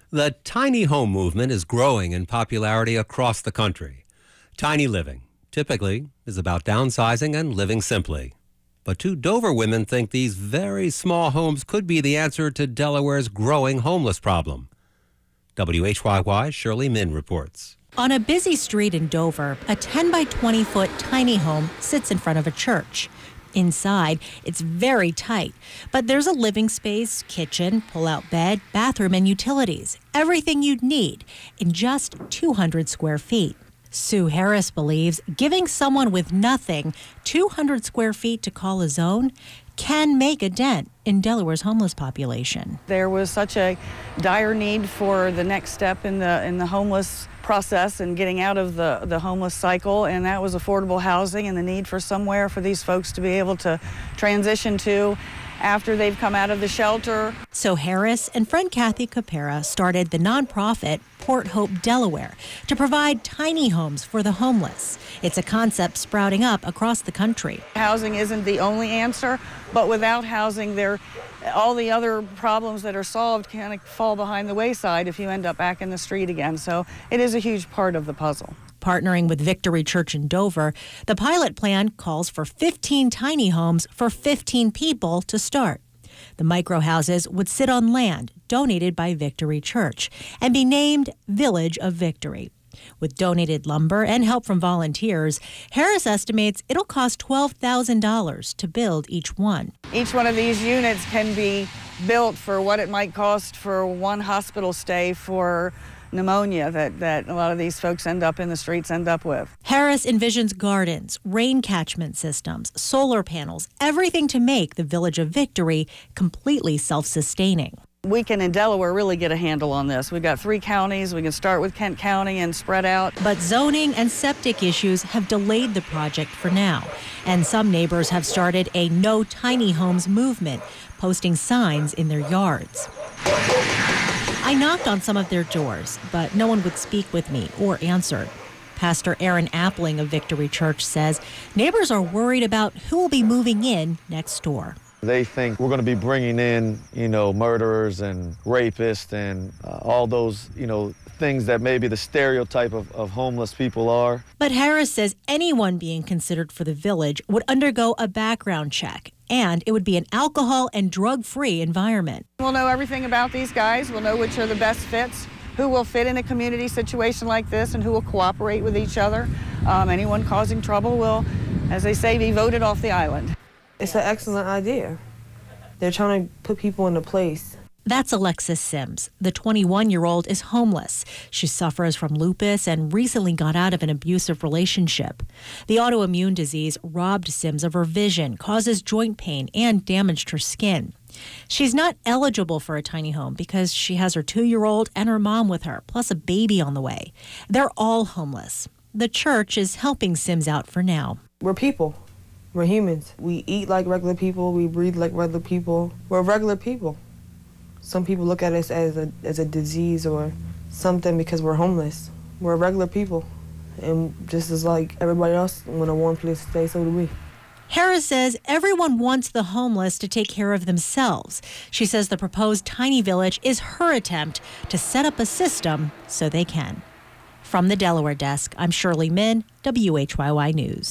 The tiny home movement is growing in popularity across the country. Tiny living, typically, is about downsizing and living simply. But two Dover women think these very small homes could be the answer to Delaware's growing homeless problem. WHYY Shirley Min reports. On a busy street in Dover, a 10 by 20 foot tiny home sits in front of a church. Inside, it's very tight, but there's a living space, kitchen, pull-out bed, bathroom, and utilities. Everything you'd need in just 200 square feet. Sue Harris believes giving someone with nothing 200 square feet to call his own can make a dent in Delaware's homeless population. There was such a dire need for the next step in the homeless process and getting out of the homeless cycle, and that was affordable housing and the need for somewhere for these folks to be able to transition to after they've come out of the shelter. So Harris and friend Kathy Capera started the nonprofit Port Hope Delaware to provide tiny homes for the homeless. It's a concept sprouting up across the country. Housing isn't the only answer, but without housing, all the other problems that are solved kind of fall behind the wayside if you end up back in the street again. So it is a huge part of the puzzle. Partnering with Victory Church in Dover, the pilot plan calls for 15 tiny homes for 15 people to start. The microhouses would sit on land donated by Victory Church and be named Village of Victory. With donated lumber and help from volunteers, Harris estimates it'll cost $12,000 to build each one. Each one of these units can be built for what it might cost for one hospital stay for pneumonia that a lot of these folks end up in the streets end up with. Harris envisions gardens, rain catchment systems, solar panels, everything to make the Village of Victory completely self-sustaining. We can, in Delaware, really get a handle on this. We've got 3 counties. We can start with Kent County and spread out. But zoning and septic issues have delayed the project for now. And some neighbors have started a no tiny homes movement, posting signs in their yards. I knocked on some of their doors, but no one would speak with me or answer. Pastor Aaron Appling of Victory Church says neighbors are worried about who will be moving in next door. They think we're going to be bringing in, murderers and rapists and all those, things that maybe the stereotype of homeless people are. But Harris says anyone being considered for the village would undergo a background check, and it would be an alcohol and drug-free environment. We'll know everything about these guys. We'll know which are the best fits, who will fit in a community situation like this, and who will cooperate with each other. Anyone causing trouble will, as they say, be voted off the island. It's an excellent idea. They're trying to put people into place. That's Alexis Sims. The 21-year-old is homeless. She suffers from lupus and recently got out of an abusive relationship. The autoimmune disease robbed Sims of her vision, causes joint pain, and damaged her skin. She's not eligible for a tiny home because she has her 2-year-old and her mom with her, plus a baby on the way. They're all homeless. The church is helping Sims out for now. We're people. We're humans. We eat like regular people. We breathe like regular people. We're regular people. Some people look at us as a disease or something because we're homeless. We're regular people. And just as like everybody else want a warm place to stay, so do we. Harris says everyone wants the homeless to take care of themselves. She says the proposed tiny village is her attempt to set up a system so they can. From the Delaware desk, I'm Shirley Min, WHYY News.